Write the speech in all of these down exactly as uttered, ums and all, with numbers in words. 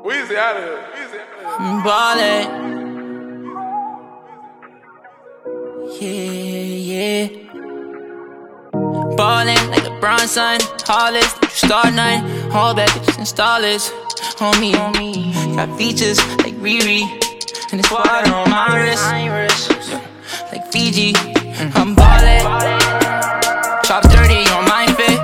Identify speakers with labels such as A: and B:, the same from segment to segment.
A: Weezy out of here. Weezy out of here.
B: I'm ballin'. Yeah, yeah. Ballin' like LeBron, son. Hollis, start nine. All bad bitches installers. On me, on me. Got features like Riri. And it's water on my wrist. Like Fiji. I'm ballin'. Chop thirty on my fit.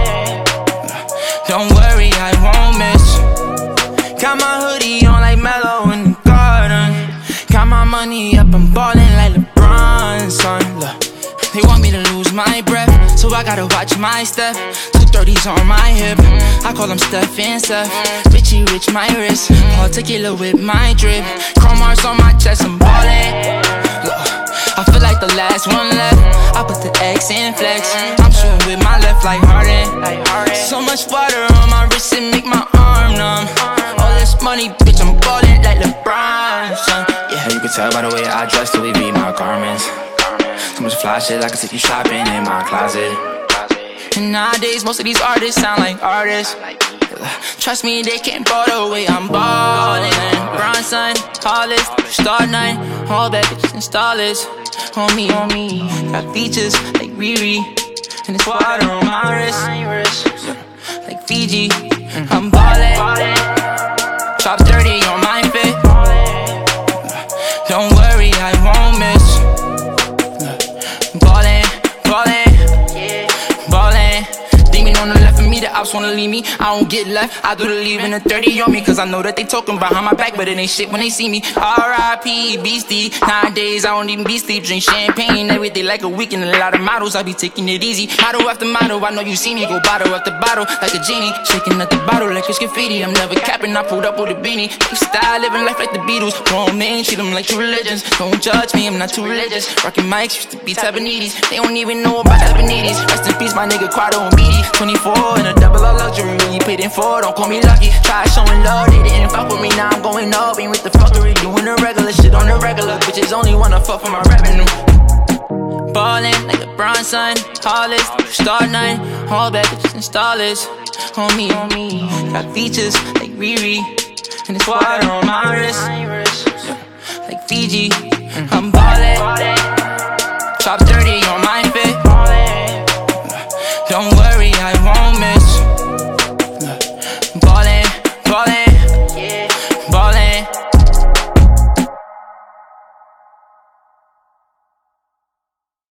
B: Don't worry, I won't miss. Got my hoodie on like Mellow in the garden. Got my money up, I'm ballin' like LeBron, son. Look, they want me to lose my breath, so I gotta watch my step. Two thirties on my hip, I call them Steph and Steph. Richie rich my wrist, particular with my drip. Chrome marks on my chest, I'm ballin'. Look, I feel like the last one left. I put the X in flex. I'm shooting with my left like Harden. So much water on my wrist, it make my arm numb. All this money, bitch, I'm ballin' like LeBron, son.
C: Yeah, you can tell by the way I dress, the way be my garments. So much fly shit, I can take you shopping in my closet.
B: And nowadays, most of these artists sound like artists. Trust me, they can't ball the way I'm ballin'. LeBron, son, Hollis, start nine. All bad bitches installers. On me, on me. Got features like Riri. And it's water on my wrist. Like Fiji. I'm ballin'. Chop thirty on my fit. Don't worry, I won't miss. Ballin', ballin', ballin'. Demon on the left of me, the ops wanna leave me. I don't get left, I do the leaving a thirty on me. Cause I know that they talking behind my back, but it ain't shit when they see me. R I P Beastie. Nowadays I don't even be sleep. Drink champagne every day like a weekend. A lot of models, I be taking it easy. Model after model, I know you see me. Go bottle after bottle like a genie. Shaking at the bottle like it's graffiti. I'm never capping, I pulled up with a beanie. Lifestyle, living life like the Beatles. Grown men, treat them like true religions. Don't judge me, I'm not too religious. Rockin' mics, used to be Tabanetes. They don't even know about Tabanetes. Rest in peace, my nigga Quado and Beatty. twenty-four in a double R luxury, really paid in for. Don't call me lucky. Try showing love, they didn't fuck with me. Now I'm going up, ain't with the fuckery. Doing the regular shit on the regular. Bitches only wanna fuck for my revenue. Ballin' like LeBron, son. Hollis, start nine. All bad bitches installers. On me, on me. Got features like Riri. And it's water on my wrist. Like Fiji. I'm ballin'. Chop thirty on my